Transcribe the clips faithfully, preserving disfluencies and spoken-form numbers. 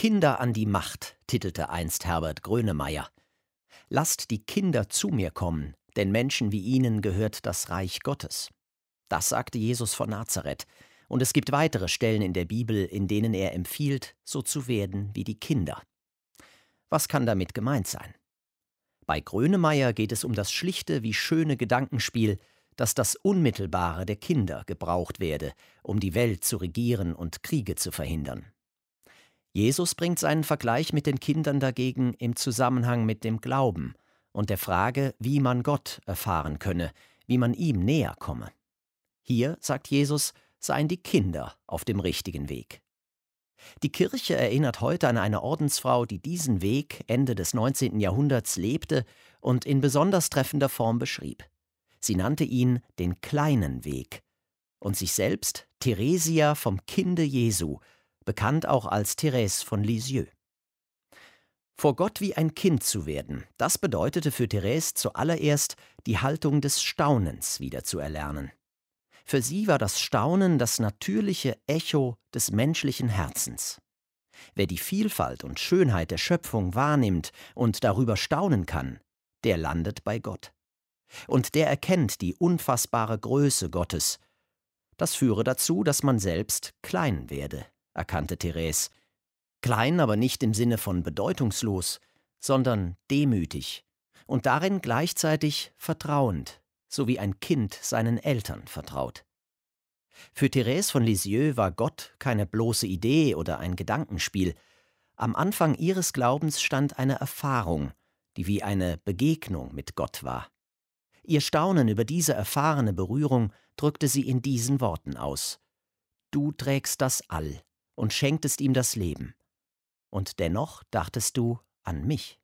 Kinder an die Macht, titelte einst Herbert Grönemeyer. Lasst die Kinder zu mir kommen, denn Menschen wie ihnen gehört das Reich Gottes. Das sagte Jesus von Nazareth. Und es gibt weitere Stellen in der Bibel, in denen er empfiehlt, so zu werden wie die Kinder. Was kann damit gemeint sein? Bei Grönemeyer geht es um das schlichte wie schöne Gedankenspiel, dass das Unmittelbare der Kinder gebraucht werde, um die Welt zu regieren und Kriege zu verhindern. Jesus bringt seinen Vergleich mit den Kindern dagegen im Zusammenhang mit dem Glauben und der Frage, wie man Gott erfahren könne, wie man ihm näher komme. Hier, sagt Jesus, seien die Kinder auf dem richtigen Weg. Die Kirche erinnert heute an eine Ordensfrau, die diesen Weg Ende des neunzehnten Jahrhunderts lebte und in besonders treffender Form beschrieb. Sie nannte ihn den kleinen Weg und sich selbst Theresia vom Kinde Jesu, bekannt auch als Thérèse von Lisieux. Vor Gott wie ein Kind zu werden, das bedeutete für Thérèse zuallererst, die Haltung des Staunens wieder zu erlernen. Für sie war das Staunen das natürliche Echo des menschlichen Herzens. Wer die Vielfalt und Schönheit der Schöpfung wahrnimmt und darüber staunen kann, der landet bei Gott. Und der erkennt die unfassbare Größe Gottes. Das führe dazu, dass man selbst klein werde, erkannte Thérèse. Klein, aber nicht im Sinne von bedeutungslos, sondern demütig und darin gleichzeitig vertrauend, so wie ein Kind seinen Eltern vertraut. Für Thérèse von Lisieux war Gott keine bloße Idee oder ein Gedankenspiel. Am Anfang ihres Glaubens stand eine Erfahrung, die wie eine Begegnung mit Gott war. Ihr Staunen über diese erfahrene Berührung drückte sie in diesen Worten aus: Du trägst das All und schenktest ihm das Leben. Und dennoch dachtest du an mich.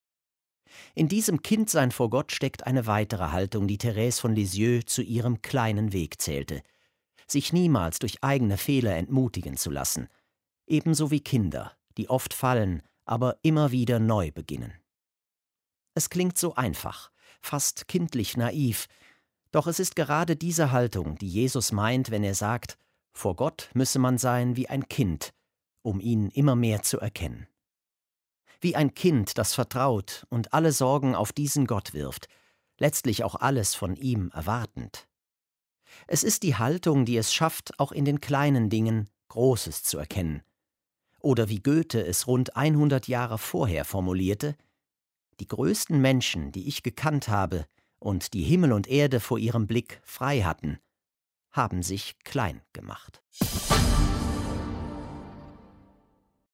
In diesem Kindsein vor Gott steckt eine weitere Haltung, die Thérèse von Lisieux zu ihrem kleinen Weg zählte. Sich niemals durch eigene Fehler entmutigen zu lassen. Ebenso wie Kinder, die oft fallen, aber immer wieder neu beginnen. Es klingt so einfach, fast kindlich naiv, doch es ist gerade diese Haltung, die Jesus meint, wenn er sagt, vor Gott müsse man sein wie ein Kind, um ihn immer mehr zu erkennen. Wie ein Kind, das vertraut und alle Sorgen auf diesen Gott wirft, letztlich auch alles von ihm erwartend. Es ist die Haltung, die es schafft, auch in den kleinen Dingen Großes zu erkennen. Oder wie Goethe es rund hundert Jahre vorher formulierte: Die größten Menschen, die ich gekannt habe und die Himmel und Erde vor ihrem Blick frei hatten, haben sich klein gemacht.